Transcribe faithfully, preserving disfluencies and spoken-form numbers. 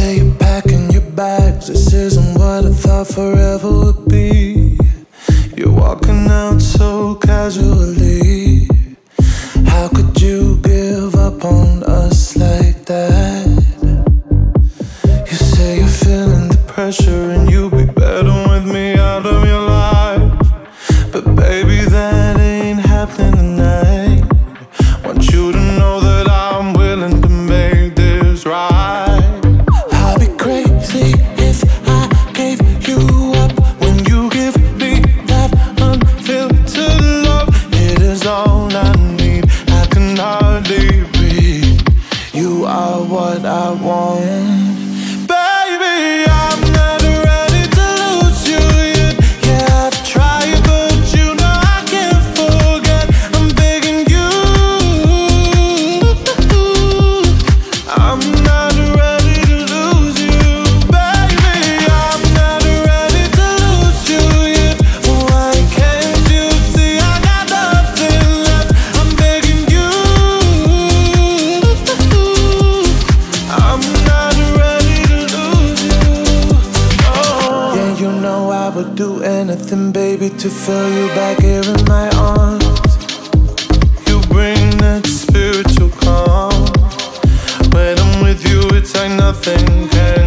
say you're packing your bags. This isn't what I thought forever would be. You're walking out so casually. How could you give up on us like that? You say you're feeling the pressure and you'll be better with me out of your life. But baby, that ain't happening tonight. Want you to know that I'm willing to make this right. I'll be crazy if I gave you up when you give me that unfiltered love. It is all I need, I can hardly breathe. You are what I want. Baby, I'm not ready to lose you yet. Yeah, I've tried, but you know I can't forget. I'm begging you. I'm not ready to lose you. Baby, I'm not ready to lose you yet. Why can't you see I got nothing left? I'm begging you. I'm not ready to lose you. Oh. Yeah, you know I would do anything, baby, to feel you back here in my arms. You bring that spiritual calm. When I'm with you, it's like nothing can